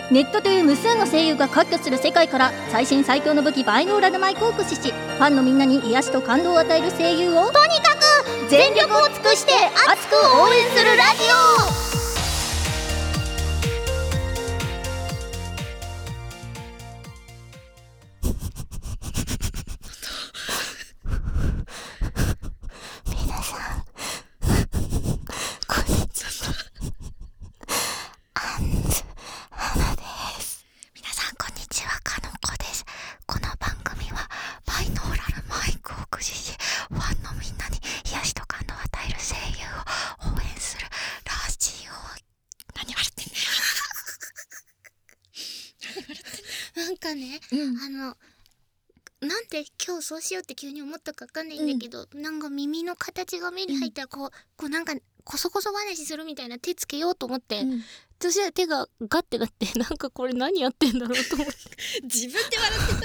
ネットという無数の声優が割拠する世界から最新最強の武器バイノーラルマイクを駆使し、ファンのみんなに癒しと感動を与える声優をとにかく全力を尽くして熱く応援するラジオ。 なんかね、なんで今日そうしようって急に思ったかわかんないんだけど、なんか耳の形が目に入ったらこうなんかこそこそ話するみたいな手つけようと思って、そしたら手がガッてなって、なんかこれ何やってんだろうと思って自分で笑って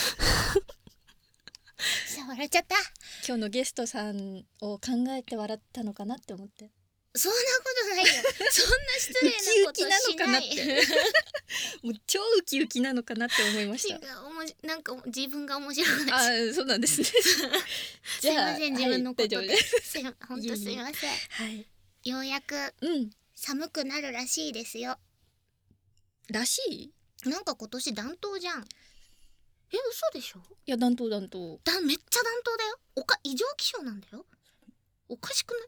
た笑っちゃった。 今日のゲストさんを考えて笑ったのかなって思って。 そんなことないよそんな失礼なことしない。 もう超ウキウキなのかなって思いました。 なんか自分が面白くなっちゃう。そうなんですねすいません、自分のことで、 はい、 ほんとすいません。はい、ようやく寒くなるらしいですよ。 らしい？ なんか今年暖冬じゃん。嘘でしょ？ いや、暖冬めっちゃ暖冬だよ。異常気象なんだよ。おかしくない？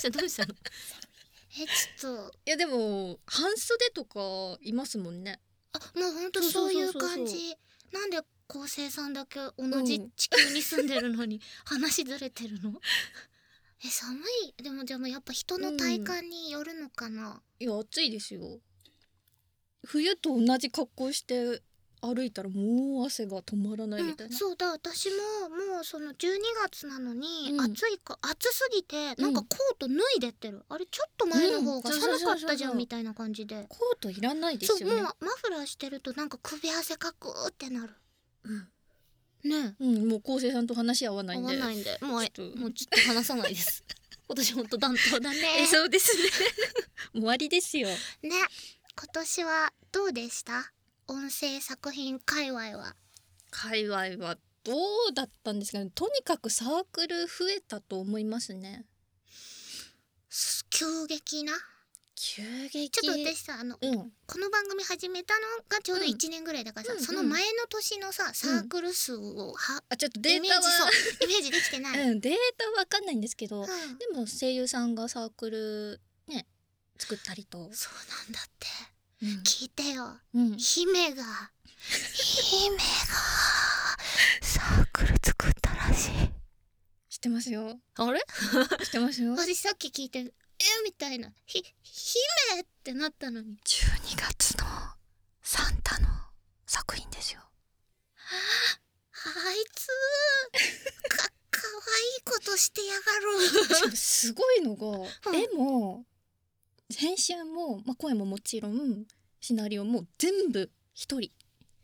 どうしたの？ちょっと。 いやでも半袖とかいますもんね。 もうほんとそういう感じ。なんで昴生さんだけ同じ地球に住んでるのに話ずれてるの？寒い。でもやっぱ人の体感によるのかな。 いや暑いですよ。冬と同じ格好して歩いたらもう汗が止まらないみたいな。 そうだ、私ももうその12月なのに、暑すぎてなんかコート脱いでってる。あれちょっと前の方が寒かったじゃんみたいな感じで。 コートいらないですよね。 そう、もうマフラーしてるとなんか首汗かくってなる。ね。 もう昴生さんと話合わないんで。 もうちょっと話さないです。私ほんと暖冬だね。 そうですね終わりですよね。 今年はどうでした？音声作品界隈はどうだったんですかね。とにかくサークル増えたと思いますね。 急激ちょっと私さこの番組始めたのがちょうど1年ぐらいだからさ、その前の年のさサークル数をちょっとデータはイメージできてない。 データはわかんないんですけど、でも声優さんがサークルね作ったりと。 そうなんだって。聞いてよ、姫がサークル作ったらしい。 知ってますよ。 あれ知ってますよ。 私さっき聞いてみたいな姫ってなったのに。 12月のサンタの作品ですよ。 あいつかわいいことしてやがるすごいのが、絵も編集も、声ももちろんシナリオも全部一人。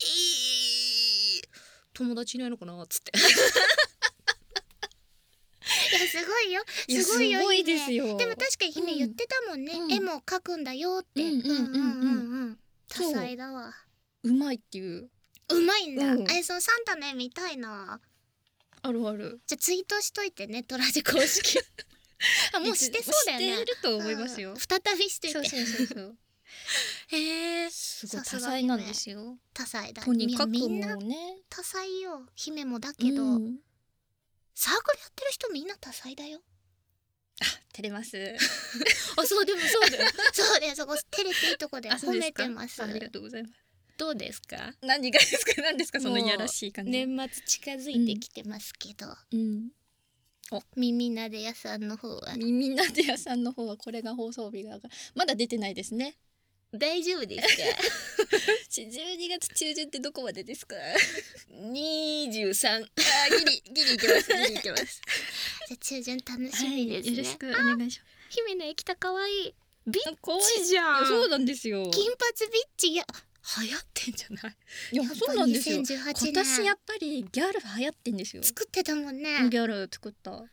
友達いないのかなっつっていやすごいよすごいですよ。 でも確かに姫言ってたもんね、絵も描くんだよって。多彩だわ。 うまいっていう。 うまいんだ。そのサンタの絵見たいな。 あるある。 じゃあツイートしといてね、トラジ公式もうしてそうだよね。 してると思いますよ。 再びしてて。 そうすごい多彩なんですよ。 多彩だ。 とにかくもうね多彩よ。姫もだけど、サークルやってる人みんな多彩だよ。 照れますそうでもそうだよそうだよ。そこ照れていいとこで褒めてます。 ありがとうございます。 どうですか？ 何ですかそのいやらしい感じ。 年末近づいてきてますけど、耳なで屋さんの方はこれが放送日がまだ出てないですね。 大丈夫ですか ？12月中旬ってどこまでですか ？23。 ギリいけますじゃあ中旬楽しみですね。 よろしくお願いします。 姫の液田かわいい。ビッチじゃん。 そうなんですよ。 金髪ビッチ。いや流行ってんじゃない？ いやそうなんですよ。 2018年今年やっぱりギャル流行ってんですよ。 作ってたもんね。 ギャル作った。 も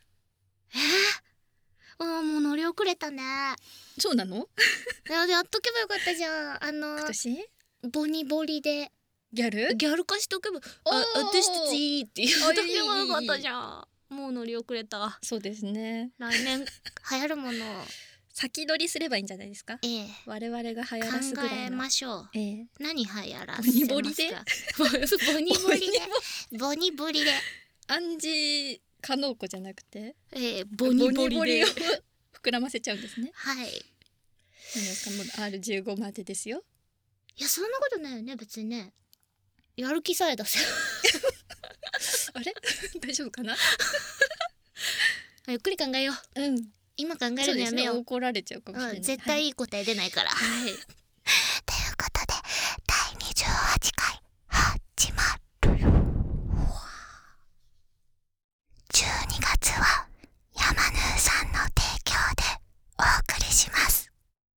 う乗り遅れたね。 そうなの？ やっとけばよかったじゃん。 今年？ ボニボリでギャル化しとけばおー私たちって言うだけでもよかっいいたじゃん。もう乗り遅れた。 そうですね。 来年流行るものを先取りすればいいんじゃないですか。我々が流行らすぐら考えいの。 ましょう。何流行らせますか。 ボニボリでボニボリでボニボリで暗示可能子じゃなくてボニボリでを膨らませちゃうんですね。 はい。 何ですか、もう R15 までですよ。 いやそんなことないよね別にね。やる気さえ出せ。 あれ大丈夫かな。 ゆっくり考えよう。今考えるのやめよう。 怒られちゃうかもしれない。 絶対いい答え出ないから。はい。ということで第28回始まるよ。12月は山ヌーさんの提供でお送りします。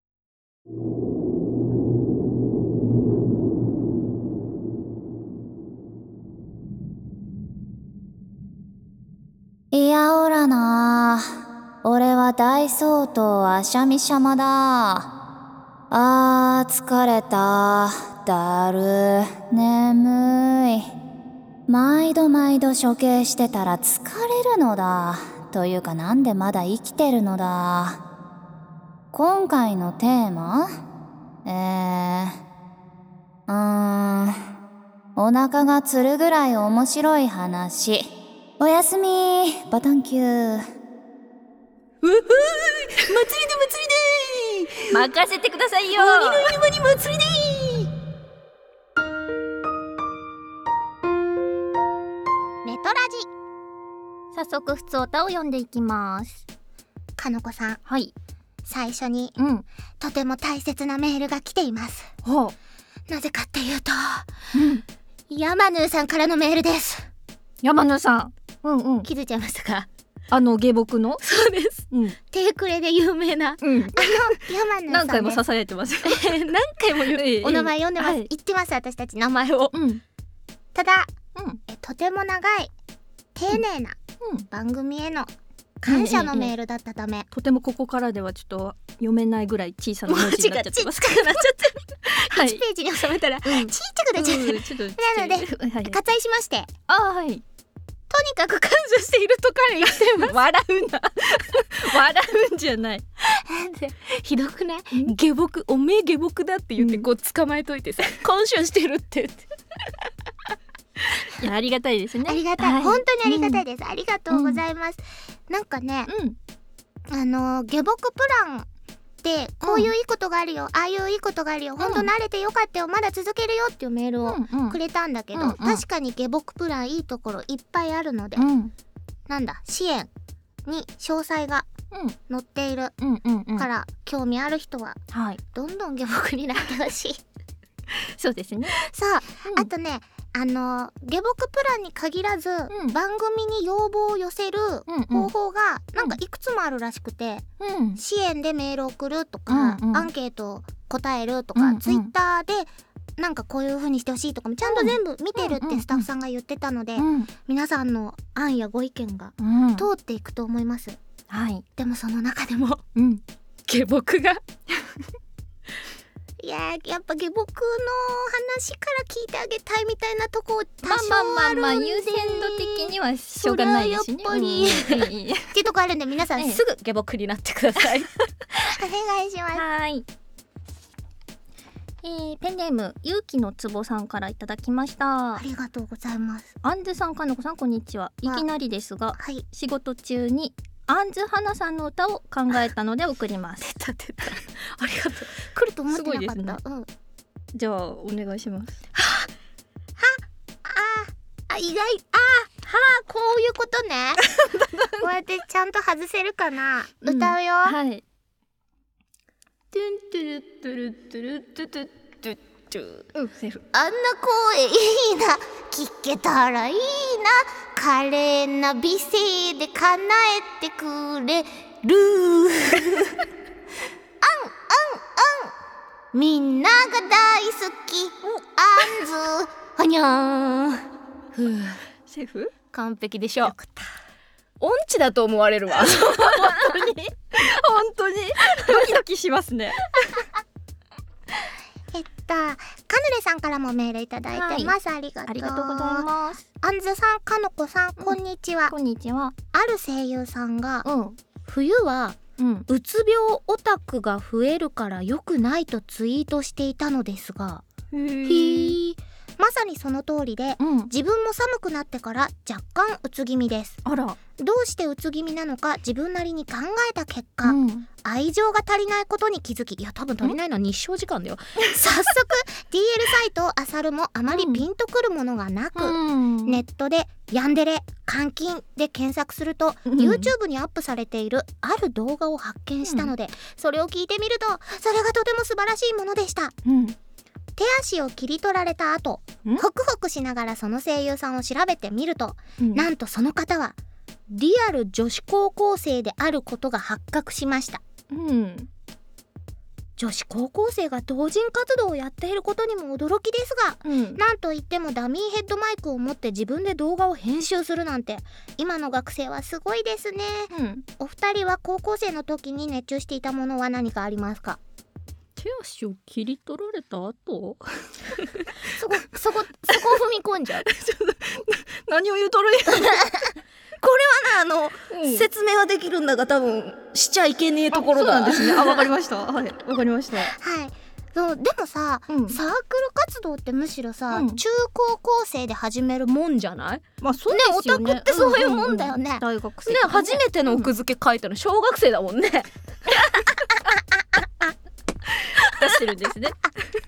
いやおらな、俺は大僧とアシャミシャマだ。疲れた、だる、眠い。毎度処刑してたら疲れるのだ。というかなんでまだ生きてるのだ。今回のテーマ？お腹がつるぐらい面白い話。おやすみ、バタンキュー。 祭りで任せてくださいよ。 鬼の犬間に祭りでネトラジ。 早速普通歌を読んでいきます。 かのこさん、 はい。 最初にとても大切なメールが来ています。なぜかっていうと、ヤマヌーさんからのメールです。 山野さん、 気づいちゃいましたか。 下僕のそうです、テクレで有名な、ヤマヌーさん、ね、 何回も支えてます。 何回も言う、お名前読んでます、言ってます私たち名前を、ただ、とても長い丁寧な番組への感謝のメールだったため、 とてもここからではちょっと読めないぐらい小さな文字になっちゃってます。 ちっちゃくなっちゃって1ページに収めたらちっちゃくなっちゃう。なので割愛しまして、 はい、 とにかく感謝しているとから言ってます。 笑うな笑うんじゃない。 ひどくない？下僕、おめえ下僕だって言ってこう捕まえといてさ、感謝してるって言って。 いや、ありがたいですね。 ありがたい、本当にありがたいです、ありがとうございます。なんかね、下僕プランってこういういいことがあるよ、ああいういいことがあるよ、本当慣れてよかったよ、まだ続けるよっていうメールをくれたんだけど、確かに下僕プランいいところいっぱいあるので、なんだ、支援に詳細が載っているから興味ある人はどんどん下僕になってほしい。 そうですね。 さあ、あとね、下僕プランに限らず、番組に要望を寄せる方法がなんかいくつもあるらしくて、支援でメール送るとか、アンケート答えるとか、ツイッターでなんかこういう風にしてほしいとかもちゃんと全部見てるってスタッフさんが言ってたので、皆さんの案やご意見が通っていくと思います。でもその中でも下僕がいややっぱ下僕の話から聞いてあげたいみたいなとこ多少あるんで、 優先度的にはしょうがないですしね。 それはやっぱりっていうとこあるんで、皆さんすぐ下僕になってください。お願いします。 はい。ペンネーム勇気のつぼさんからいただきました。 ありがとうございます。 アンズさん、かのこさん、こんにちは。いきなりですが、仕事中にアンズ花さんの歌を考えたので送ります。 出たありがとう。来ると思ってなかった。 じゃあお願いします。 意外、こういうことね。こうやってちゃんと外せるかな。歌うよ。 はい。トゥントゥルトゥルトゥルトゥトゥトゥトゥ。セーフ。 あんな声いいな、聞けたらいいな、華麗な美声で叶えてくれる。みんなが大好き、あんずはにゃー。 セーフ？ 完璧でしょ。音痴だと思われるわ。本当にドキドキしますね。 かヌレさんからもメールいただいてます、ありがとう。 ありがとうございます。 あんずさん、かのこさん、こんにちは。 こんにちは。 ある声優さんが、 うん冬はうつ病オタクが増えるから良くないとツイートしていたのですが、まさにその通りで、自分も寒くなってから若干うつ気味です。 あら。 どうしてうつ気味なのか自分なりに考えた結果、愛情が足りないことに気づき、いや多分足りないのは日照時間だよ早速 DL サイトを漁るもあまりピンとくるものがなく、ネットでヤンデレ監禁で検索すると、YouTube にアップされているある動画を発見したので、それを聞いてみるとそれがとても素晴らしいものでした。手足を切り取られた後、ホクホクしながらその声優さんを調べてみると、なんとその方はリアル女子高校生であることが発覚しました。女子高校生が同人活動をやっていることにも驚きですが、なんといってもダミーヘッドマイクを持って自分で動画を編集するなんて、今の学生はすごいですね。お二人は高校生の時に熱中していたものは何かありますか？ 手足を切り取られた後そこ踏み込んじゃう何を言うとるんやこれはな、 説明はできるんだが多分しちゃいけねえところだ。 そうなんですね。わかりました。はい、わかりました。 はい。そうでもさ、サークル活動ってむしろさ、中高校生で始めるもんじゃない？ まあそうですよね。 オタクってそういうもんだよね。 大学生ね、初めての奥付け書いたの小学生だもんね。 出してるんですね。ね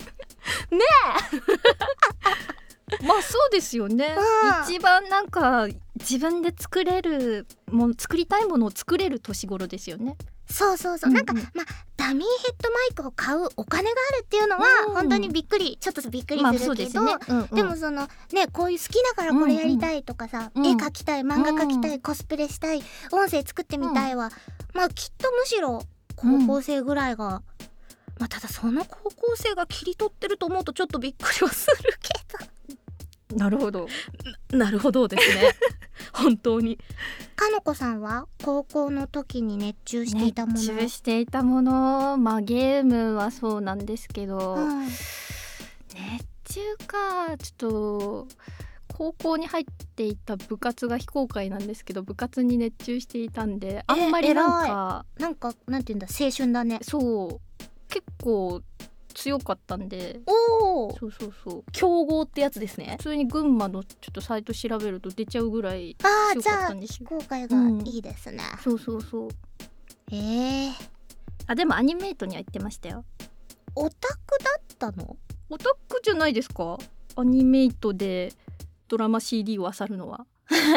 え。まあそうですよね。一番なんか自分で作りたいものを作れる年頃ですよね。 そう、なんかまあダミーヘッドマイクを買うお金があるっていうのは本当にちょっとびっくりするけど、でもそのね、こういう好きだからこれやりたいとかさ、絵描きたい、漫画描きたい、コスプレしたい、音声作ってみたいは、まあきっとむしろ高校生ぐらいが、まあただその高校生が切り取ってると思うとちょっとびっくりはするけど。 なるほど。 なるほどですね。本当に。 かのこさんは高校の時に熱中していたもの。 熱中していたもの、まあゲームはそうなんですけど、熱中か、ちょっと高校に入っていた部活が非公開なんですけど、部活に熱中していたんで、あんまりなんていうんだ、青春だね。 そう結構強かったんで。そう強豪ってやつですね。 普通に群馬のちょっとサイト調べると出ちゃうぐらい強かったんですよ。 じゃあ非公開がいいですね。 そうでもアニメイトには行ってましたよ。 オタクだったの？ オタクじゃないですか。アニメイトでドラマ CD を漁るのは。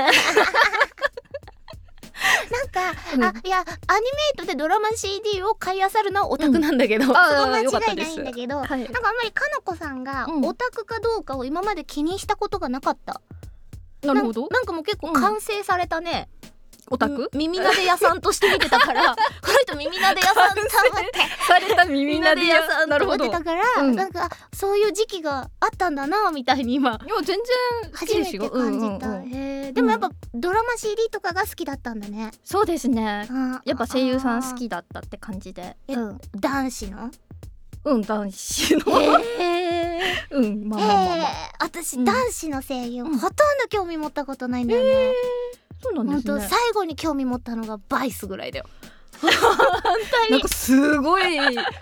なんか、いやアニメイトでドラマ CD を買い漁るのはオタクなんだけど、そこ間違いないんだけど、なんかあんまりかのこさんがオタクかどうかを今まで気にしたことがなかった。 なるほど。 なんかもう結構完成されたね、 オタク？ 耳なで屋さんとして見てたからこの人耳なで屋さんと思ってされた耳なで屋さんと思ってたから、なんかそういう時期があったんだなみたいに今いや全然好きですよ。 初めて感じた。でもやっぱドラマ CD とかが好きだったんだね。 そうですね。やっぱ声優さん好きだったって感じで。 男子の？ 男子の。まあ。 私男子の声優ほとんど興味持ったことないんだよね。 そうなんですね。 本当最後に興味持ったのがバイスぐらいだよ。 なんかすごい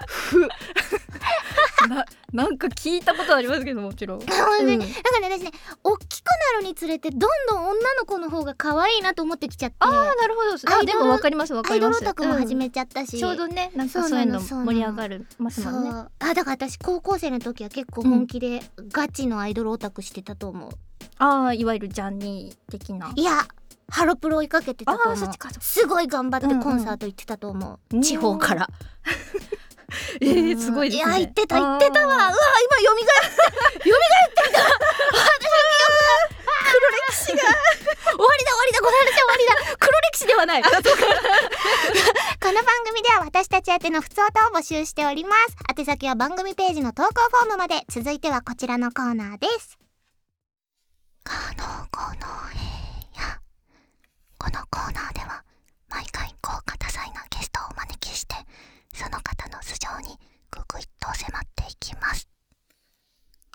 なんか聞いたことありますけど、もちろん。 なんかね、私ね、大きくなるにつれてどんどん女の子の方が可愛いなと思ってきちゃって。 なるほど。でもわかります。 アイドルオタクも始めちゃったし、 ちょうどね、なんかそういうの盛り上がるますもんね。 だから私高校生の時は結構本気でガチのアイドルオタクしてたと思う。 いわゆるジャニー的な。 いや、ハロプロ追いかけてたと思う。すごい頑張ってコンサート行ってたと思う。地方から。 すごいですね。 いや、行ってたわ。うわ、今蘇ってみた。私の記憶黒歴史が終わりだ、この話終わりだ。黒歴史ではない。この番組では私たち宛てのふつおたを募集しております。宛先は番組ページの投稿フォームまで。続いてはこちらのコーナーです。このコーナーでは毎回豪華多彩なゲストをお招きして、その方の素性にぐぐいっと迫っていきます。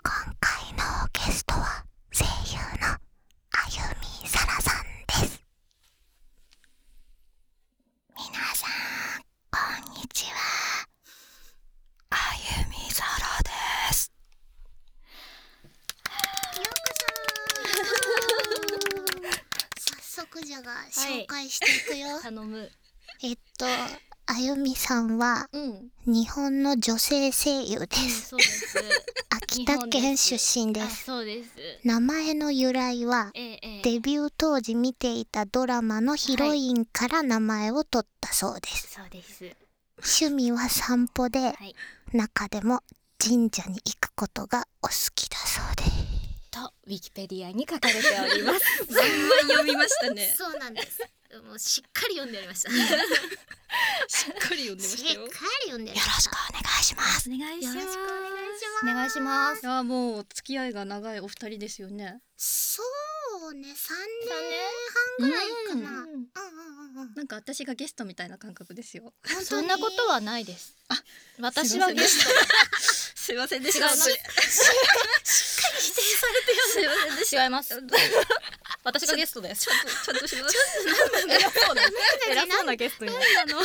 介していくよ。 頼む。 あゆみさんは日本の女性声優です。 そうです。 秋田県出身です。 そうです。 名前の由来は、デビュー当時見ていたドラマのヒロインから名前を取ったそうです。 そうです。 趣味は散歩で、中でも神社に行くことがお好きだそうです。 とウィキペディアに書かれております。 すごい読みましたね。 そうなんです。もうしっかり読んでおりました。 しっかり読んでましたよ。 しっかり読んで。よろしくお願いします。 お願いします。 よろしくお願いします。 お願いします。 いやもう付き合いが長いお二人ですよね。 そうね、3年半ぐらいかな。 なんか私がゲストみたいな感覚ですよ。 そんなことはないです。私はゲスト。 すいませんでした。 しっかり否定されてよ。すいませんでした。違います。私がゲストです。 ちゃんとします。 偉そうなゲストに。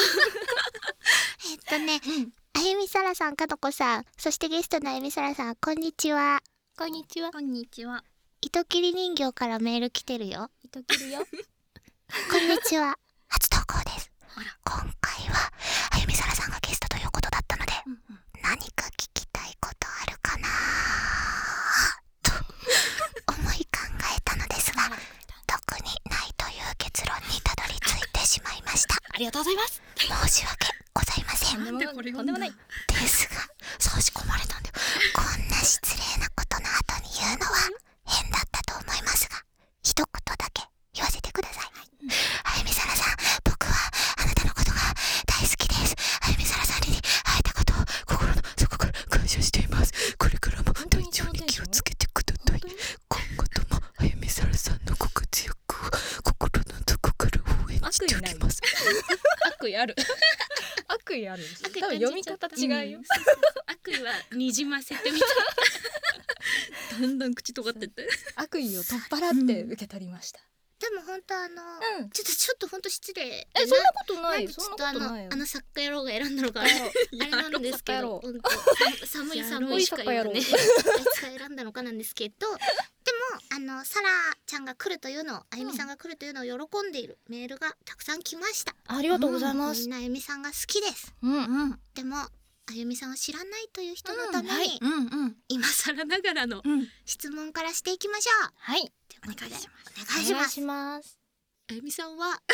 あゆみさらさん、かのこさん、そしてゲストのあゆみさらさん、こんにちは。 こんにちは。 こんにちは。 糸切り人形からメール来てるよ。 糸切るよ。 こんにちは。初投稿です。今回はあゆみさらさんがゲストということだったので、何か聞きたいことあるかなと思い考えたのですが、特にないという結論にたどり着いてしまいました。 ありがとうございます。 申し訳ございません。 なんでこれとんでもない。 ですが、差し込まれたんだよ。こんな失礼なことの後に言うのは変だったと思いますが、一言だけ言わせてください。あゆみさらさん、僕はあなたのことが大好きです。あゆみさらさんに会えたことを心の底から感謝しています。これからも体調に気をつけてください。今後ともあゆみさらさんのご活躍を心の底から応援しております。 悪意ある。悪意ある。多分読み方違うよ。 悪意はにじませてみた。 だんだん口尖ってって。 悪意を取っ払って受け取りました。 でも本当ちょっと本当失礼。 そんなことないよ。 ちょっと作家野郎が選んだのかあれなんですけど、寒い作家野郎ね。あいつが選んだのかなんですけど、でもサラちゃんが来るというのを、あゆみさんが来るというのを喜んでいるメールがたくさん来ました。 ありがとうございます。 みんなあゆみさんが好きです。でもあゆみさんを知らないという人のために、今更ながらの質問からしていきましょう。 はい。 お願いします。 お願いします。 あゆみさんは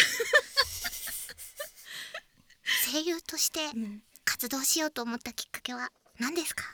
声優として活動しようと思ったきっかけは何ですか？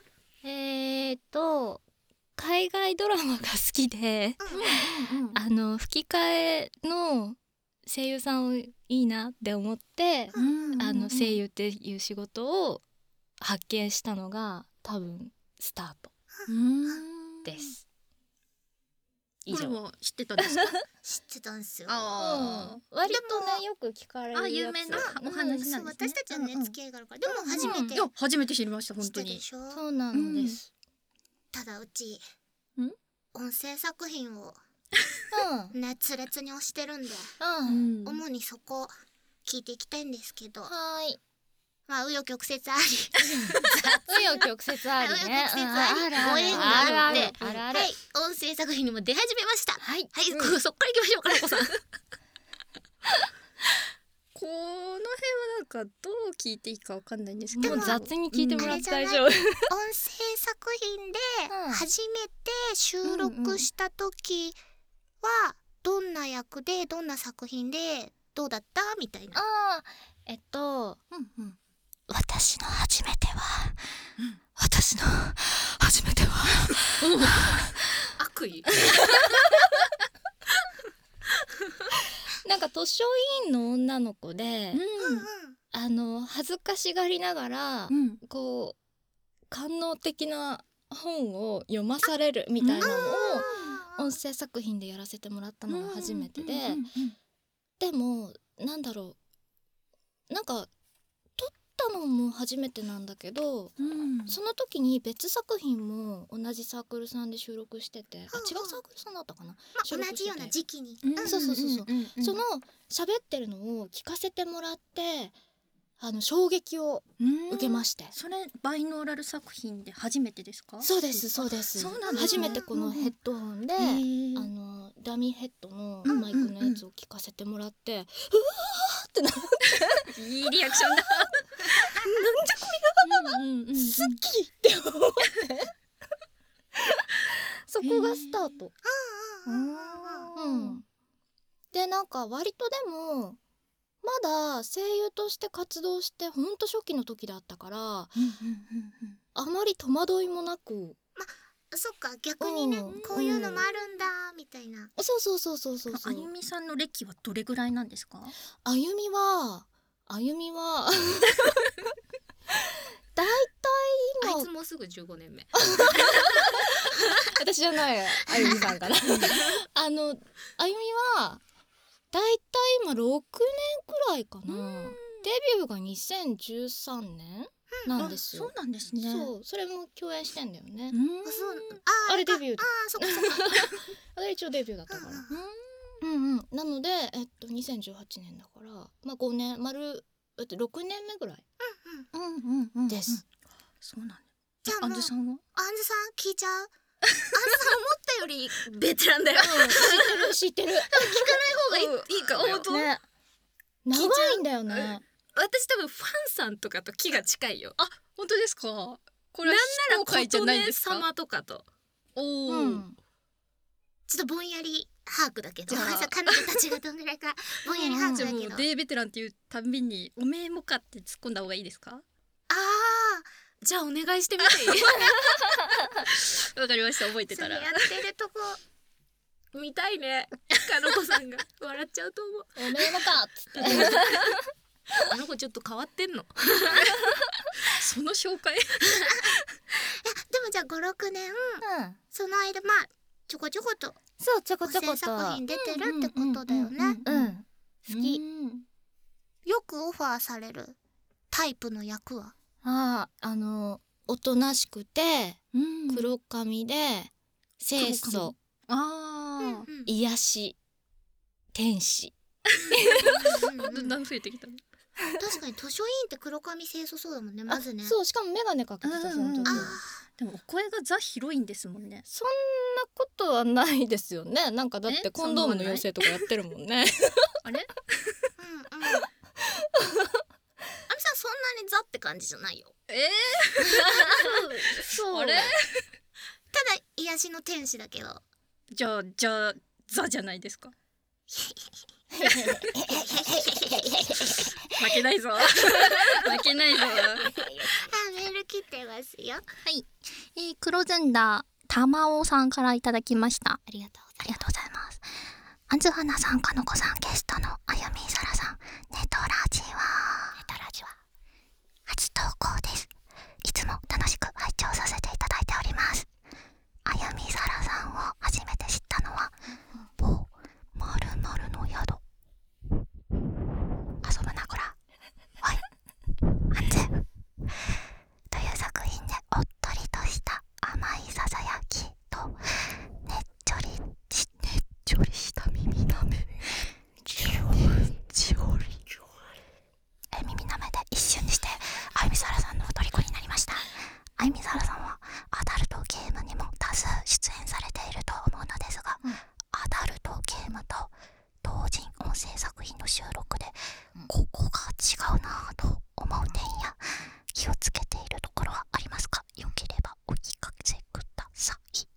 海外ドラマが好きで、吹き替えの声優さんをいいなって思って、声優っていう仕事を発見したのが多分スタートです。以上。 これも知ってたんですか？ 知ってたんですよ。 割とねよく聞かれるやつ。 有名なお話なんですね。 私たちはね付き合いがあるから、でも初めて知りました本当に。 そうなんです。 ただうち音声作品を熱烈に推してるんで、主にそこ聞いていきたいんですけど。 はい。 まあ紆余曲折あり紆余曲折ありね。 ご縁があって、 はい、 音声作品にも出始めました。はい、そっから行きましょうかなこさん。 この辺はなんかどう聞いていいかわかんないんですけど、 もう雑に聞いてもらって大丈夫。 音声作品で初めて収録した時はどんな役でどんな作品でどうだったみたいな。私の初めては悪意。なんか図書委員の女の子で、恥ずかしがりながら、こう官能的な本を読まされるみたいなのを音声作品でやらせてもらったのが初めてで、でもなんだろう、なんか撮ったのも初めてなんだけど、その時に別作品も同じサークルさんで収録してて、違うサークルさんだったかな、 同じような時期に、 そうその喋ってるのを聞かせてもらって、 衝撃を受けまして。 それバイノーラル作品で初めてですか？ そうですそうです。 そうなんですね。 初めてこのヘッドホンで、ダミーヘッドのマイクのやつを聞かせてもらって、うわーってなっていいリアクションだ。 なんじゃこりゃ、好きって思ってそこがスタート。でなんか割とでもまだ声優として活動してほんと初期の時だったから、あまり戸惑いもなく、 そっか、逆にね、こういうのもあるんだみたいな。 そうあゆみさんの歴はどれぐらいなんですか？ あゆみはだいたいあいつもうすぐ15年目。 私じゃないあゆみさんかな。あゆみはだいたい今6年くらいかな。デビューが2013年なんですよ。 そうなんですね。 そう、それも共演してんだよね。 あれデビュー。 そっかそっか。 あれ一応デビューだったから。なので2018年だからまあ5年丸6年目ぐらいです。 そうなんだ。 じゃあもうアンズさんは？ アンズさん聞いちゃう。アンズさん思ったよりベテランだよ。 知ってる。 聞かない方がいいかもよ。 ね。長いんだよね。 私多分ファンさんとかと気が近いよ。 あ、本当ですか？これはなんなら琴音様とかと。 おお。 ちょっとぼんやり把握だけど、彼女たちがどんぐらいかぼんやり把握だけど。 じゃあもうデーベテランっていうたびにおめえもかって突っ込んだ方がいいですか？ じゃあお願いしてみていい？ わかりました。覚えてたら。 やってるとこ見たいね。かのこさんが笑っちゃうと思う。 おめえもかっつって。 あの子ちょっと変わってんの。 その紹介。 でもじゃあ5、6年、その間まあちょこちょことそうちょこちょこと作品出てるってことだよね。 好き。 よくオファーされるタイプの役は？ おとなしくて黒髪で清楚、癒し、天使。 だんだん増えてきたね。 確かに図書委員って黒髪清楚そうだもんね。まずね。 そう、しかもメガネかけてたその時。 でもお声がザヒロインですもんね。 そんなことはないですよね。なんかだってコンドームの妖精とかやってるもんね。 あれ？ あみさんそんなにザって感じじゃないよ。 そう。あれ？ ただ癒しの天使だけど。 じゃあザじゃないですか。負けないぞ。負けないぞ。 メール来てますよ。 はい、黒ずんだたまおさんからいただきました。 ありがとうございます。あんずはなさん、かのこさん、ゲストのあゆみさらさん、ネトラジは初投稿です。いつも楽しく拝聴させていただいております。あゆみさらさんを初めて知ったのは某〇〇の宿、遊ぶなこらおいあんぜという作品でおっとりとした甘いささやきとねっちょりした耳なめ耳なめで一瞬にしてあゆみさらさんの虜になりました。あゆみさらさんはアダルトゲームにも多数出演されていると思うのですが、アダルトゲームと同人音声作品の収録でここが違うなぁと思う点や気をつけているところはありますか？よければお聞かせください。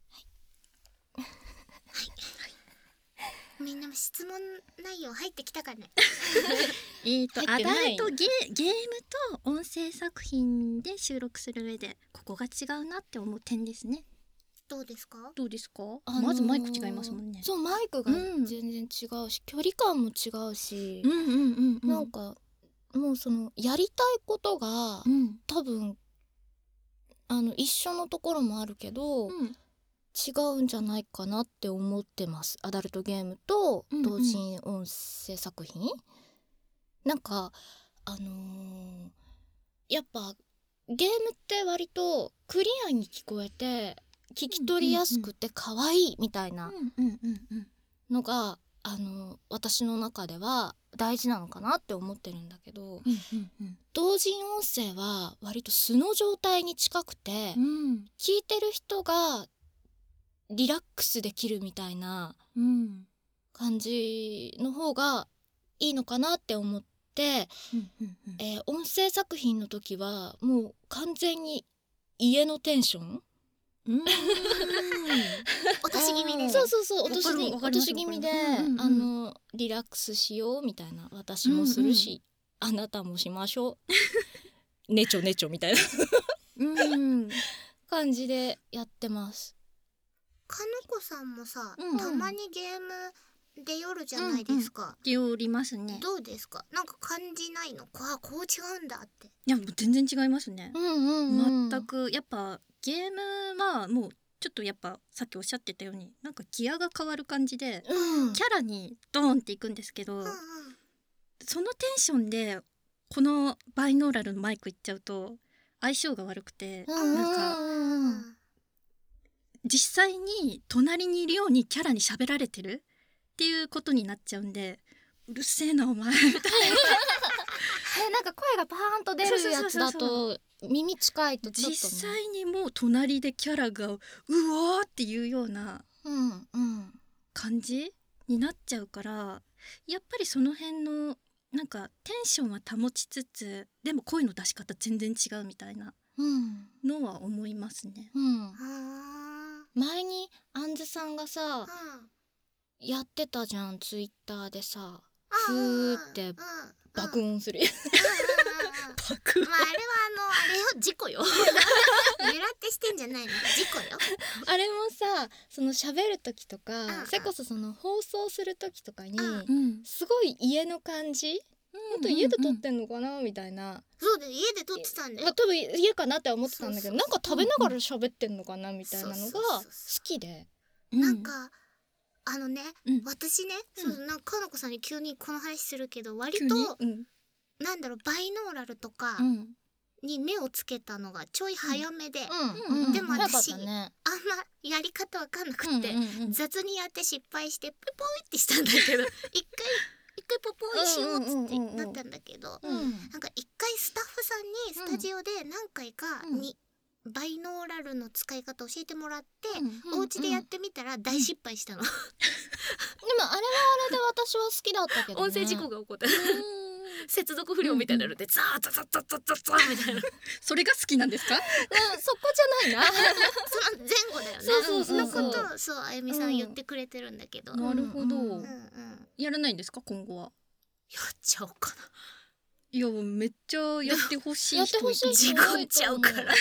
みんなも質問内容入ってきたかね。 アダルトゲームと音声作品で収録する上でここが違うなって思う点ですね。 どうですか？ まずマイク違いますもんね。 そう、マイクが全然違うし、距離感も違うし、なんかもうそのやりたいことが、多分一緒のところもあるけど、違うんじゃないかなって思ってます。アダルトゲームと同人音声作品、なんかやっぱゲームって割とクリアに聞こえて聞き取りやすくて可愛いみたいなのが私の中では大事なのかなって思ってるんだけど、同人音声は割と素の状態に近くて、聞いてる人がリラックスできるみたいな感じの方がいいのかなって思って、音声作品の時はもう完全に家のテンション落とし気味で、 そう落とし気味で、リラックスしようみたいな、私もするし、あなたもしましょうねちょねちょみたいな感じでやってます。 かのこさんもさ、たまにゲームで夜じゃないですか。 寄りますね。 どうですか？なんか感じないの？こう違うんだって。 いやもう全然違いますね。全くやっぱゲームはもうちょっとやっぱさっきおっしゃってたようになんかギアが変わる感じで、キャラにドーンっていくんですけど、そのテンションでこのバイノーラルのマイクいっちゃうと相性が悪くて、なんか実際に隣にいるようにキャラに喋られてるっていうことになっちゃうんで、うるせえなお前みたいななんか声がパーンと出るやつだと耳近いとちょっと、ね、 実際にもう隣でキャラがうわーっていうような感じになっちゃうから、やっぱりその辺のなんかテンションは保ちつつでも声の出し方全然違うみたいなのは思いますね。 前にあんずさんがさ、やってたじゃん、ツイッターでさ、ふーって爆音する爆音、あれはあれよ、事故よ狙ってしてんじゃないの、事故よあれもさ、その喋る時とか、それこそその放送する時とかに、すごい家の感じ、ほんと家で撮ってんのかなみたいな。 そうで家で撮ってたんだよ。 多分家かなって思ってたんだけど、なんか食べながら喋ってんのかなみたいなのが好きで、 なんか私ね、なんかかのこさんに急にこの話するけど、割となんだろう、バイノーラルとかに目をつけたのがちょい早めで、でも私あんまやり方わかんなくって雑にやって失敗してポポイってしたんだけど一回ポポイしようっつってなったんだけど、なんか一回スタッフさんにスタジオで何回かにバイノーラルの使い方教えてもらって、お家でやってみたら大失敗したのでもあれはあれで私は好きだったけどね。 音声事故が起こった接続不良みたいなのでザーザザザザザザみたいなそれが好きなんですか？ そこじゃないなその前後だよね。そのことそうあゆみさん言ってくれてるんだけど、 なるほど。やらないんですか今後は？ やっちゃおうかな。 いやめっちゃやってほしい人事故っちゃうから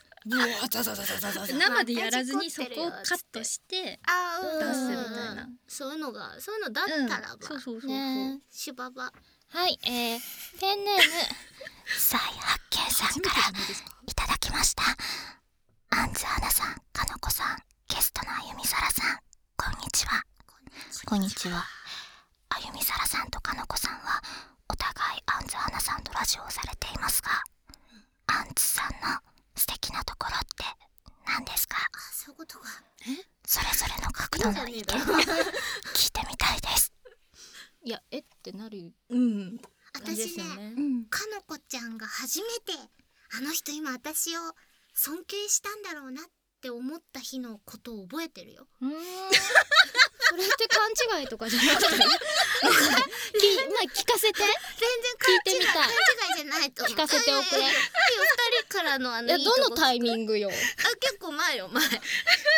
生でやらずにそこをカットして出すみたいな、 そういうのだったらば、 そうしばば。 はい、ペンネーム再発見さんからいただきました。あんずあなさん、かのこさん、ゲストのあゆみさらさん、こんにちは。こんにちは。あゆみさらさんとかのこさんはお互いあんずあなさんとラジオをされていますが、あんずさんの素敵なところって何ですか？ そういうことが。 それぞれの角度の意見を聞いてみたいです。 いやってなる。 私ね、かのこちゃんが初めてあの人今私を尊敬したんだろうなって思った日のことを覚えてるよ。 それって勘違いとかじゃなくて聞かせて。 全然勘違いじゃないと思う。 聞かせておくれ。 2人からのいやどのタイミングよ。 結構前よ前。 本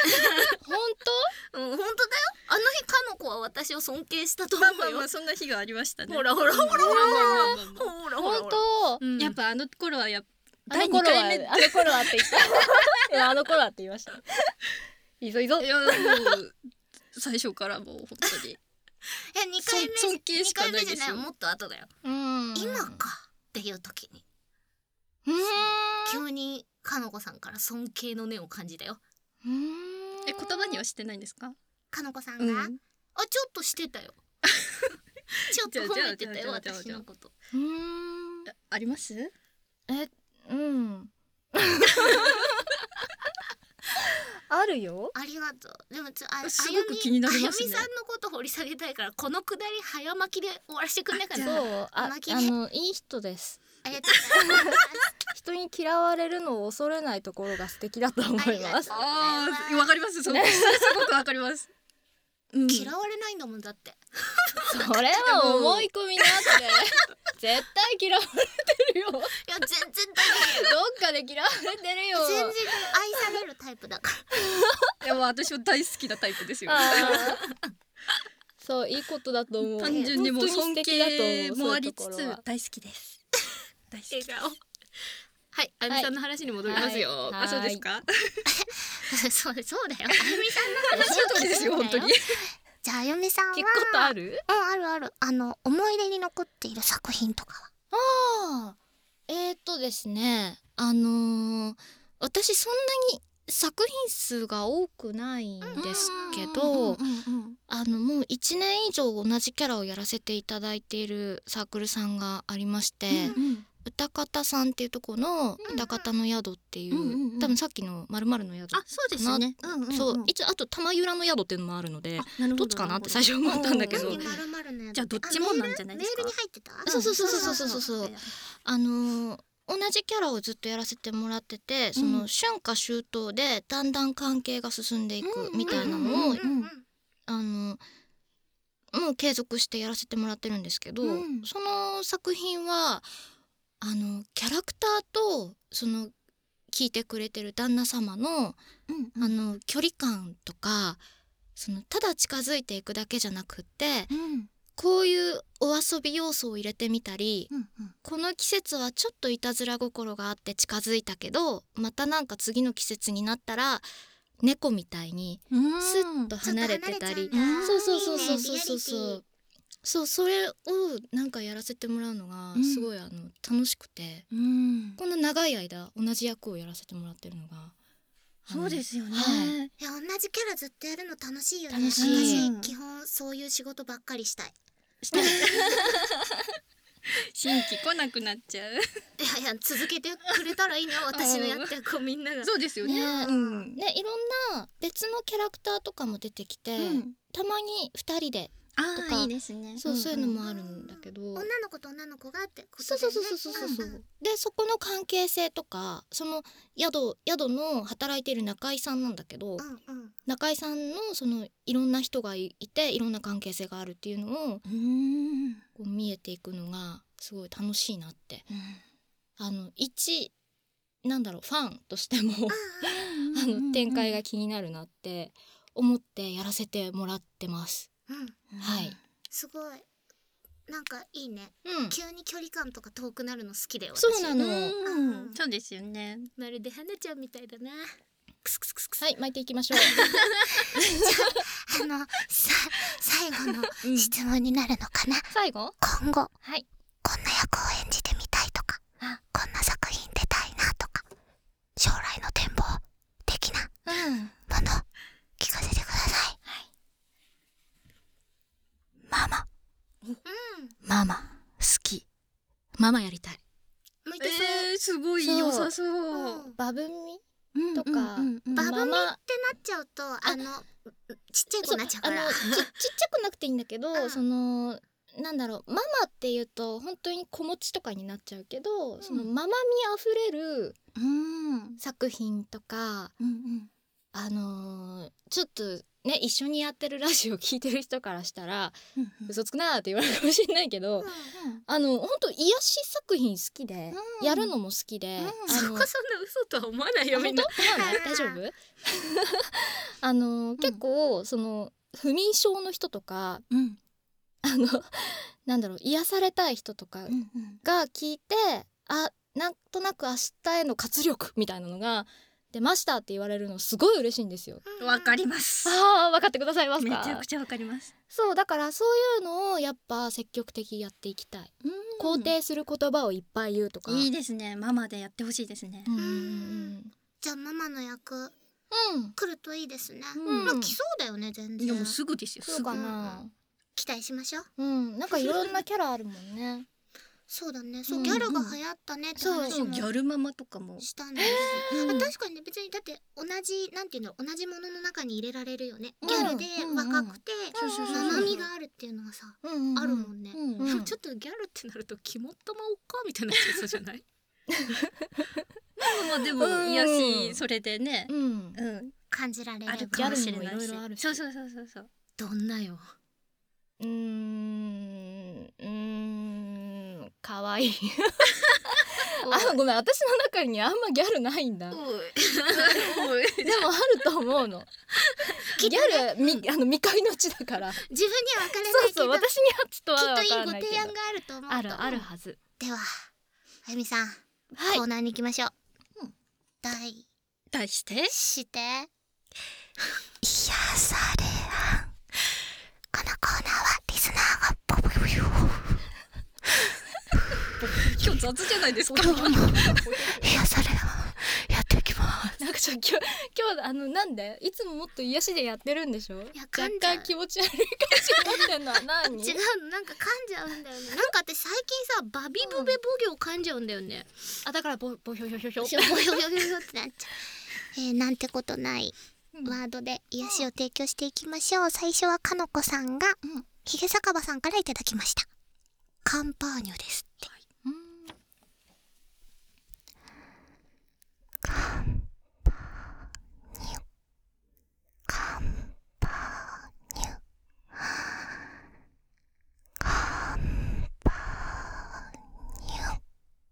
当？ 本当だよ。あの日かのこは私を尊敬したと思うよ。 そんな日がありましたね。 ほら本当。やっぱあの頃は第2回目あの頃はって言ったいやあの頃はって言いました。いいぞ最初からもう本当に。 いや2回目尊敬しかないですよ。 2回目じゃないもっと後だよ。今かっていう時に急にかのこさんから尊敬の念を感じたよ。 言葉にはしてないんですか？ かのこさんが、ちょっとしてたよ。ちょっと褒めてたよ私のこと。 あります？ あるよ。 ありがとう。でもすごく気になりますね。 あゆみさんのこと掘り下げたいからこのくだり早巻きで終わらせてくんないかな。 そういい人です。 ありがとうございます。 人に嫌われるのを恐れないところが素敵だと思います。 わかります。すごくわかります。 嫌われないんだもんだって。 それは思い込みなって絶対嫌われてるよ。 いや全然大丈夫。 どっかで嫌われてるよ。 全然愛されるタイプだから。 いや私は大好きなタイプですよ。 そういいことだと思う。 単純にもう尊敬もありつつ大好きです。大好き。 はい、あゆみさんの話に戻りますよ。あ、そうですか。 そうだよ。あゆみさんの話そうですよ本当に。 じゃああゆみさんは聞くことある？ ある。思い出に残っている作品とかは？ですね、私そんなに作品数が多くないんですけど、もう1年以上同じキャラをやらせていただいているサークルさんがありまして、歌方さんっていうところの歌方の宿っていう、多分さっきの〇〇の宿あ、そうですね。 そう一応あと玉由良の宿っていうのもあるので、どっちかなって最初思ったんだけど、 じゃあどっちもなんじゃないですか。 メールに入ってた？ そう同じキャラをずっとやらせてもらってて、その春夏秋冬でだんだん関係が進んでいくみたいなのをもう継続してやらせてもらってるんですけど、その作品はキャラクターとその聞いてくれてる旦那様の、距離感とか、そのただ近づいていくだけじゃなくって、こういうお遊び要素を入れてみたり、この季節はちょっといたずら心があって近づいたけど、またなんか次の季節になったら猫みたいにスッと離れてたり、そうそれをなんかやらせてもらうのがすごい楽しくて、こんな長い間同じ役をやらせてもらってるのがそうですよね。 いや同じキャラずっとやるの楽しいよね。 楽しい。 私基本そういう仕事ばっかりしたい。 新規来なくなっちゃう。 いや続けてくれたらいいな私のやってる子みんなが。 そうですよね。 ね、いろんな別のキャラクターとかも出てきて、たまに2人でとか、 いいですね。 そういうのもあるんだけど、 女の子と女の子がってことでね。そうでそこの関係性とか、その宿の働いている中井さんなんだけど、中井さんのそのいろんな人がいていろんな関係性があるっていうのをこう見えていくのがすごい楽しいなって、なんだろうファンとしても展開が気になるなって思ってやらせてもらってます。はい。 すごい。なんかいいね。急に距離感とか遠くなるの好きだよ。 そうなの。 そうですよね。 まるで花ちゃんみたいだな。クスクスクスクス。 はい、巻いていきましょう。 じゃあ最後の質問になるのかな。 最後？ 今後、 はい。 こんな役を演じてみたいとか、こんな作品出たいなとか、将来の展望的なもの聞かせてください。 ママ好き。ママやりたい。 向いてすごい良さそう。 バブミとか、 バブミってなっちゃうとちっちゃくなっちゃうから。 ちっちゃくなくていいんだけど、そのなんだろう、ママっていうと本当に子持ちとかになっちゃうけど、そのママみあふれる作品とか、ちょっとね一緒にやってるラジオ聞いてる人からしたら、嘘つくなーって言われるかもしれないけど、本当癒し作品好きで、やるのも好きで、 そこそんな嘘とは思わないよみんな。 大丈夫？結構その不眠症の人とか、なんだろう、癒されたい人とかが聞いて、なんとなく明日への活力みたいなのが出ましたって言われるのすごい嬉しいんですよ。 わかります。 分かってくださいますか？ めちゃくちゃわかります。 そうだからそういうのをやっぱ積極的にやっていきたい。肯定する言葉をいっぱい言うとか。 いいですね。ママでやってほしいですね。 じゃあママの役来るといいですね。来そうだよね全然。 いやもうすぐですよ。 そうかな。 期待しましょう。 なんかいろんなキャラあるもんね。 そうだね。そうギャルが流行ったねって話もギャルママとかもしたんだけど、確かにね別ににだって同じなんていうの同じものの中に入れられるよね。ギャルで若くて生身があるっていうのがさあるもんね。 ちょっとギャルってなると肝っ玉おっかみたいなそうじゃない？ まあでも癒しそれでね、 感じられるあるかもしれないし。 ギャルにも色々あるし。 そう。 どんなよ。 かわいい。ごめん、私の中にあんまギャルないんだ。でもあると思うの。ギャル未開の地だから。 自分には分からないけど、 そう私にはちょっとはきっといいご分からないけど。 提案があると思うと。 あるはず。 ではあゆみさん、コーナーに行きましょう。 題して癒されあん。このコーナーはリスナーがボブボブ今日雑じゃないですか。 癒されあんやっていきます。 なんか今日なんでいつももっと癒しでやってるんでしょ。 いや若干気持ち悪い感じになってんのは何？ 違うの、なんか噛んじゃうんだよね。なんか私最近さバビブベボ行噛んじゃうんだよね。 だからボヒョヒョヒョヒョ。 ボヨヨヨヨってなっちゃう。なんてことないワードで癒しを提供していきましょう。最初はかのこさんがひげ酒場さんからいただきました。カンパーニュですって。カンパーニュカンパーニュカンパーニュ。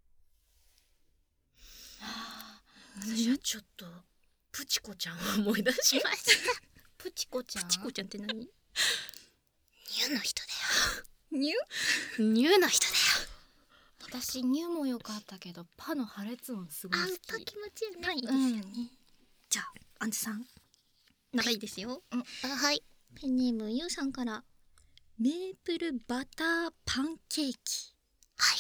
私はちょっとプチコちゃんを思い出しました。 プチコちゃん。 プチコちゃんって何？ ニュの人だよ。 ニュ？ ニュの人だよ。 私ニュも良かったけどパの破裂音すごい好き。 パ気持ちいいね。 いいですよね。じゃあアンジさん、長いですよ。 はい。 ペンネームゆうさんからメープルバターパンケーキ。 はい。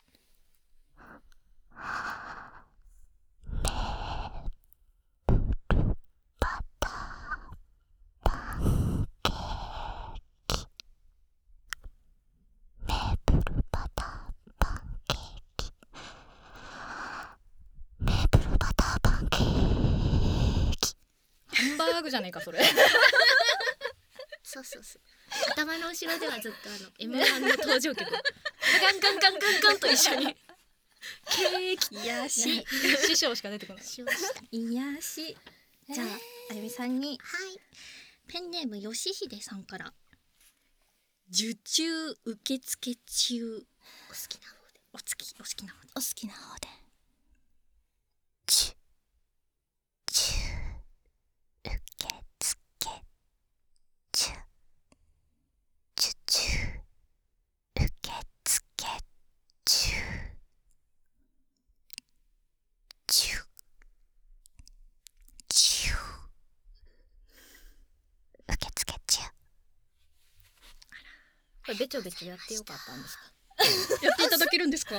バターパンケーキ。メープルバターパンケーキ。メープルバターパンケーキ。 ハンバーグじゃねえかそれ。 そう。頭の後ろではずっとM1 の登場曲ガンガンと一緒にケーキ癒し。 師匠しか出てこない。 しました。 癒し。じゃああゆみさんにはい。 ペンネームよしひでさんから受注受付中。 お好きな方で。 お好きな方で。 お好きな方で。 受付中。受注受付中。受付中。 これべちょべちょやってよかったんですか。 やっていただけるんですか？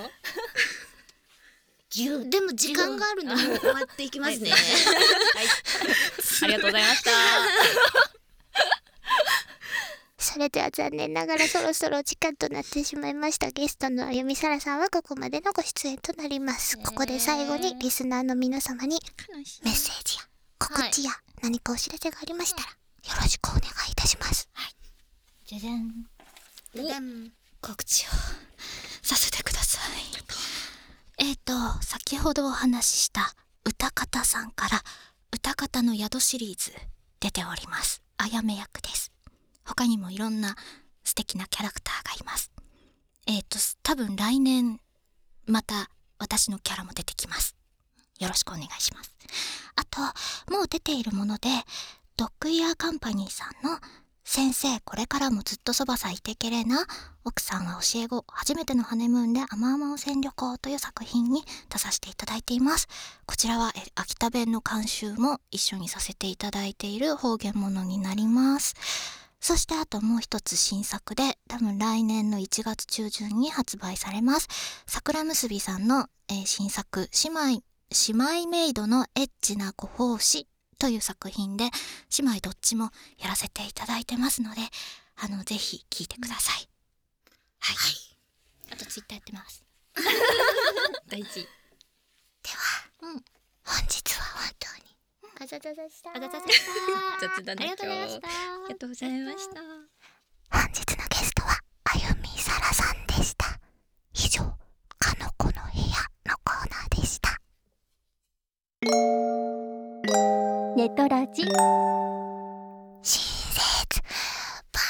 でも時間があるのでもう終わっていきますね。 はい、ありがとうございました。 それでは残念ながらそろそろお時間となってしまいました。ゲストのあゆみさらさんはここまでのご出演となります。ここで最後にリスナーの皆様にメッセージや告知や何かお知らせがありましたらよろしくお願いいたします。 じゃじゃん。告知をさせてください。先ほどお話しした歌方さんから歌方の宿シリーズ出ております。あやめ役です。他にもいろんな素敵なキャラクターがいます。多分来年また私のキャラも出てきます。よろしくお願いします。あともう出ているものでドッグイヤーカンパニーさんの先生これからもずっとそばさいてけれな奥さんは教え子初めてのハネムーンで甘々温泉旅行という作品に出させていただいています。こちらは秋田弁の監修も一緒にさせていただいている方言ものになります。そしてあともう一つ新作で多分来年の1月中旬に発売されます。桜結びさんの、新作姉妹メイドのエッチなご奉仕という作品で姉妹どっちもやらせていただいてますのでぜひ聞いてください。はい、あとツイッターやってます大事。 では、本日は本当にざざざした。 雑だねありがとうございました。 ありがとうございました。 本日のゲストはあゆみさらさんでした。以上、かのこの部屋のコーナーでした。 ネトラジ親切バ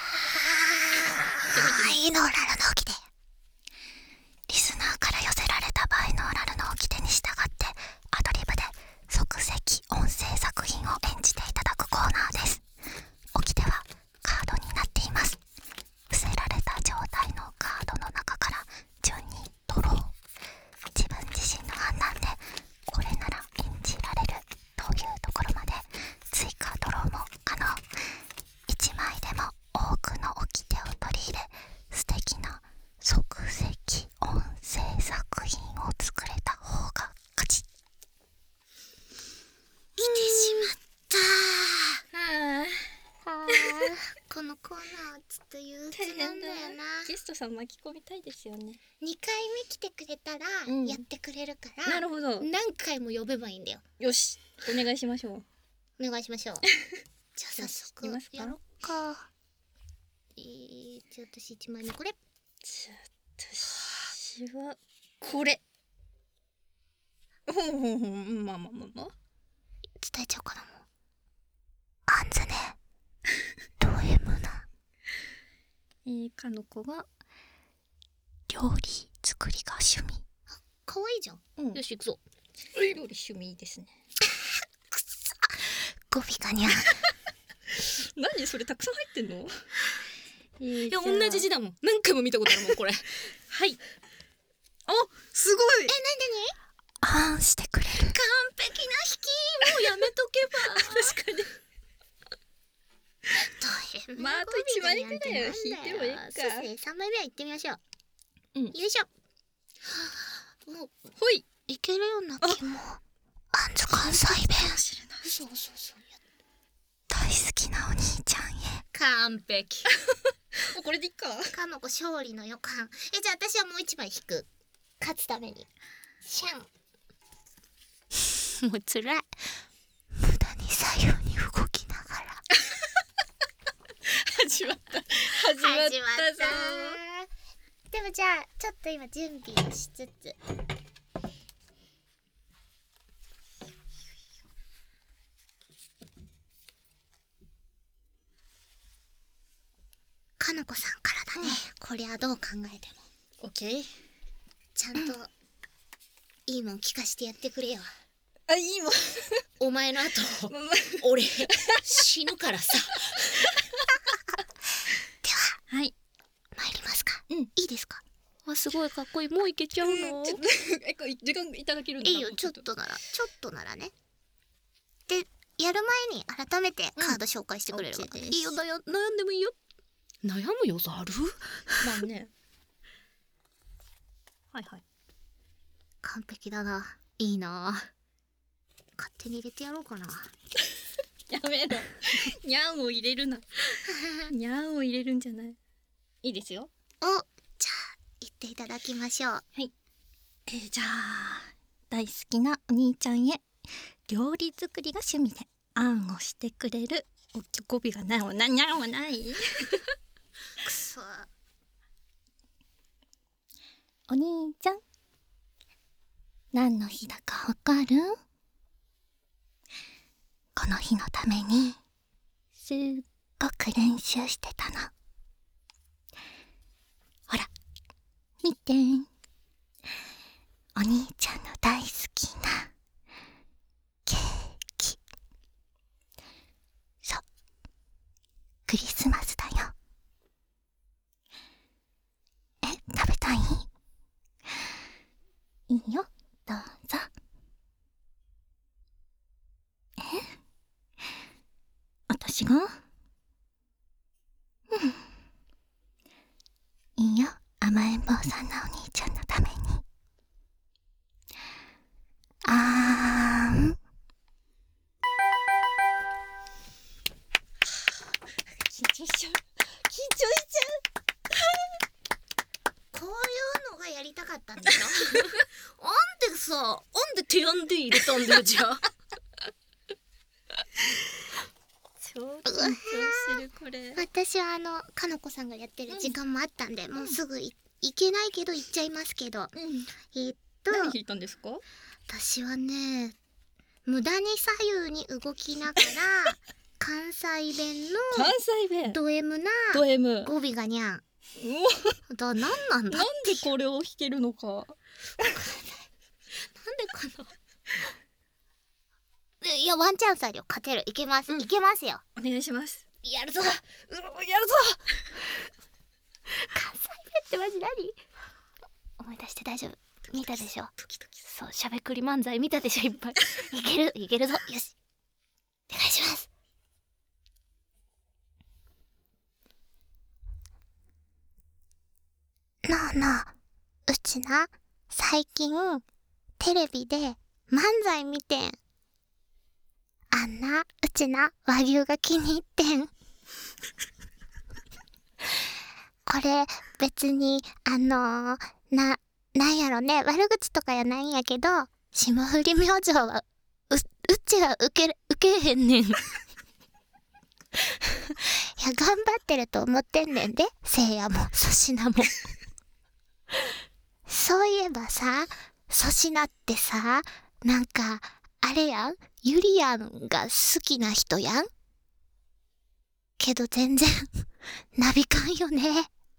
イノーラルの起きて、リスナーから寄せられたバイノーラルの起きてに従ってアドリブで即席音声作品を演じていただくコーナーです。起きてはカードになっています。伏せられた状態のカードの中から順にドロー、自分自身の判断でこれなら演じられるというところまで追加ドローも可能。1枚でも多くの起きてを取り入れ、素敵な即席音声作品を作れた方が勝ち。来てしまったこのコーナーはちょっと憂鬱なんだよな。 ゲストさん巻き込みたいですよね。 2回目来てくれたらやってくれるから、 なるほど。 何回も呼べばいいんだよ。 よし、お願いしましょう。 お願いしましょう。じゃあ早速やろっか。じゃあ私1枚目これ。 じゃあ私はこれ。まあ伝えちゃおうかな。もうあんずねド M なかのこが料理作りが趣味。かわいいじゃん、よし行くぞ。 料理趣味ですね。 語尾がにゃ何それたくさん入ってんの？ いや同じ字だもん。何回も見たことあるもんこれ。はい。あ、すごい。 あんしてくれる。 完璧な引き。もうやめとけば。確かに。 まああと1枚くらいは引いてもいいか。 そうですね、3枚目は行ってみましょう。よいしょ。もうほい。 いけるような気も。あんず関西弁。そう大好きなお兄ちゃんへ。 完璧。 これでいっか。 かのこ勝利の予感。じゃあ私はもう1枚引く。勝つために。シャン。もうつらい。無駄に左右に動きながら。 始まったぞ。 でもじゃあちょっと今準備をしつつ。かのこさんからだね、こりゃどう考えても。 オッケー。 ちゃんといいもん聞かしてやってくれよ。 あ、いいもん。 お前の後俺死ぬからさ。 でははい参りますか。いいですか。 あ、すごいかっこいい。もういけちゃうの？ ちょっとこれ時間いただけるのかな。 いいよ、ちょっとならね。で、やる前に改めてカード紹介してくれるわ。 いいいよ、悩んでもいいよ。悩む要素ある？ まあね。はい。 完璧だな。いいな。勝手に入れてやろうかな。 やめろ。にゃんを入れるな。にゃんを入れるんじゃない。いいですよ。 じゃあ言っていただきましょう。 じゃあ大好きなお兄ちゃんへ。料理作りが趣味であんをしてくれる。語尾がないもんな。にゃんはない。 くそ。 お兄ちゃん、何の日だかわかる？この日のためにすっごく練習してたの。ほら見て、お兄ちゃんの大好きなケーキ。そう、クリスマスだよ。食べたい？いいよ、どうぞ。私が？いいよ、甘えん坊さんなお兄ちゃんのために。あーん。 緊張しちゃう。 こういうのがやりたかったんでしょ。 なんで提案で入れたんだよじゃあ。 超緊張するこれ。 私はかのこさんがやってる時間もあったんで、もうすぐ行けないけど行っちゃいますけど、 何弾いたんですか？ 私はね、無駄に左右に動きながら関西弁のド M な語尾がにゃん。なんなんだ。 なんでこれを弾けるのか。なんでかな。いや、ワンチャンスあるよ。勝てる。いけます。いけますよ。 お願いします。 やるぞ。やるぞ。関西弁ってマジ何？思い出して大丈夫。見たでしょ。そう、しゃべくり漫才見たでしょ、いっぱい。いけるぞ。よし。お願いします。なあなあ、うちな、最近テレビで漫才見てん。あんな、うちな、和牛が気に入ってん。これ別になんやろね、悪口とかやないんやけど、霜降り明星はうちは受けへんねん。いや、頑張ってると思ってんねんで、せいやも粗品も。そういえばさ、粗品ってさ、なんかあれやん、ゆりやんが好きな人やん。けど全然なびかんよね。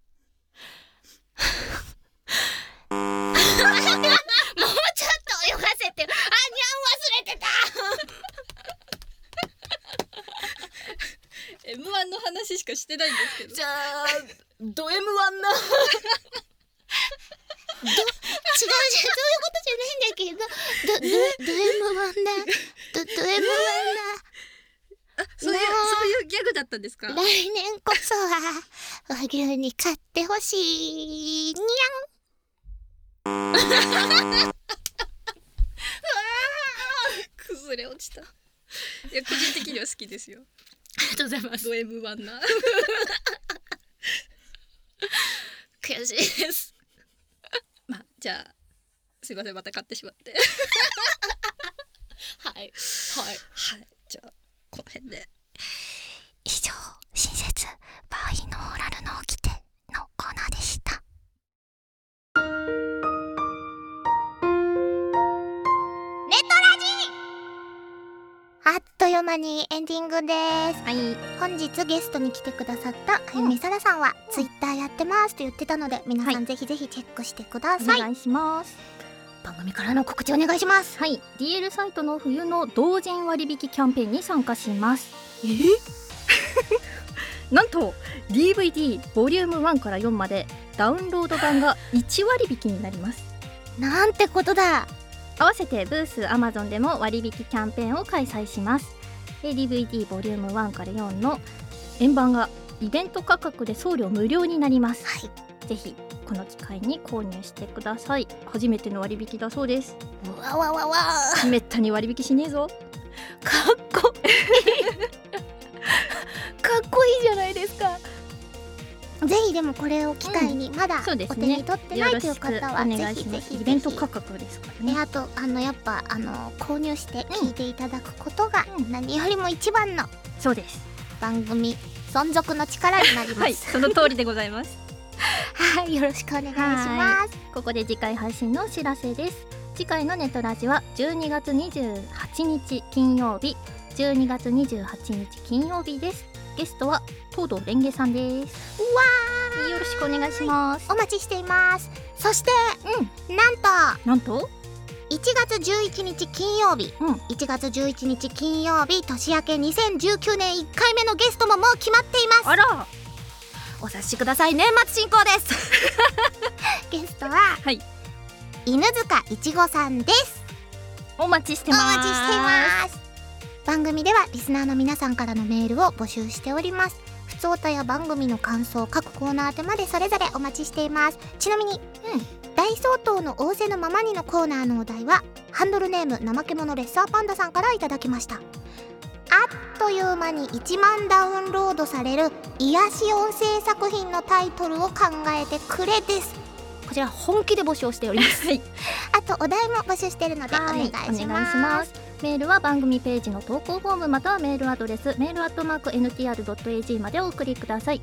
もうちょっと泳がせて。にゃん忘れてた。 M1 の話しかしてないんですけど。 じゃあド M1 な。 違うそういうことじゃないんだけど、ド M1 だ。ド M1 だ。 そういうギャグだったんですか？ 来年こそは和牛に買ってほしいにゃん。 崩れ落ちた。いや、個人的には好きですよ。 ありがとうございます。 ド M1 な。 悔しいです。 まあ、じゃあすいません、また買ってしまってはい、 じゃあこの辺で以上、親切バイノーラルの掟のコーナーでした。ネトラジあっという間にエンディングです。本日ゲストに来てくださったあゆみさらさんはツイッターやってますと言ってたので、皆さんぜひぜひチェックしてください。 お願いします。 番組からの告知お願いします。 はい、DL サイトの冬の同人割引キャンペーンに参加します。なんと DVD ボリューム1から4までダウンロード版が1割引になります。 なんてことだ。 合わせてブース Amazon でも割引キャンペーンを開催します。DVD ボリューム1から4の円盤がイベント価格で送料無料になります。 はい、 ぜひこの機会に購入してください。初めての割引だそうです。 わわわわ。 めったに割引しねえぞ。 かっこいいじゃないですか。ぜひでもこれを機会に、まだお手に取ってないという方はぜひぜひ。 イベント価格ですからね。 あとやっぱ購入して聞いていただくことが何よりも一番の、 そうです、 番組存続の力になります。 はい、その通りでございます。 はい、よろしくお願いします。 ここで次回配信のお知らせです。次回のネトラジは12月28日金曜日、12月28日金曜日です。ゲストは東堂レンゲさんです。 うわー、 よろしくお願いします。 お待ちしています。そして、なんと1月11日金曜日、1月11日金曜日、年明け2019年1回目のゲストももう決まっています。 あら、 お察しください、年末進行です。ゲストは、犬塚いちごさんです。 お待ちしてます。 お待ちしています。番組ではリスナーの皆さんからのメールを募集しております。ふつおたや番組の感想、各コーナー宛てまでそれぞれお待ちしています。ちなみに、大総統の仰せのままにのコーナーのお題はハンドルネーム怠け者レッサーパンダさんからいただきました。あっという間に1万ダウンロードされる癒し音声作品のタイトルを考えてくれです。こちら本気で募集しております。あとお題も募集しているのでお願いします。 メールは番組ページの投稿フォームまたはメールアドレスmail@ntr.ag までお送りください。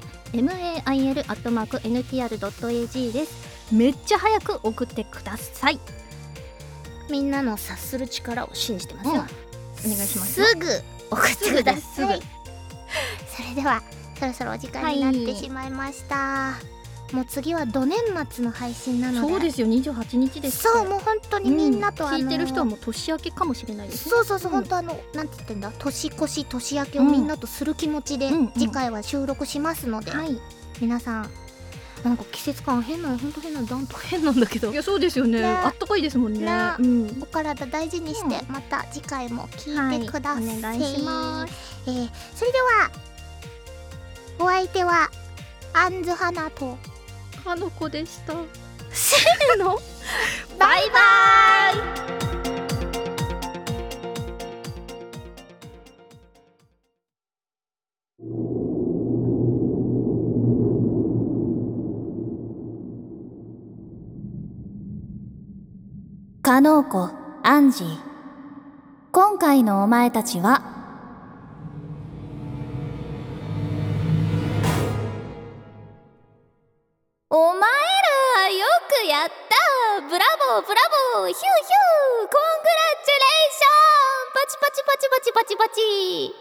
mail@ntr.ag です。めっちゃ早く送ってください。 みんなの察する力を信じてますよ、 お願いします。 すぐ送ってください。 すぐそれではそろそろお時間になってしまいました、もう次は土年末の配信なので。 そうですよ、28日です。 そう、もう本当にみんなと、 聞いてる人はもう年明けかもしれないですね。 そう、本当なんて言ってんだ、年越し年明けをみんなとする気持ちで、次回は収録しますので、皆さんなんか季節感変なの、本当変なの、なんと変なんだけど。 いやそうですよね。あったかいですもんね。 お体大事にして、また次回も聞いてください。 お願いします。 それではお相手はアンズハナとかのこでした。 せーのバイバーイ。 加納子、アンジー。今回のお前たちはお前らよくやった。ブラボーブラボー、ヒューヒュー、コングラチュレーション、パチパチパチパチパチパチ。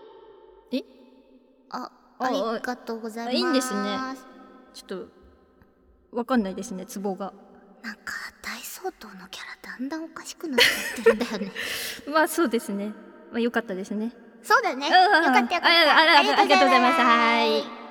ありがとうございます。 いいんですね。ちょっとわかんないですね、ツボが。 なんか大相当のキャラだんだんおかしくなっちゃってるんだよね。 まあそうですね。まあ良かったですね。 そうだね。よかったよかった。 ありがとうございます。はい。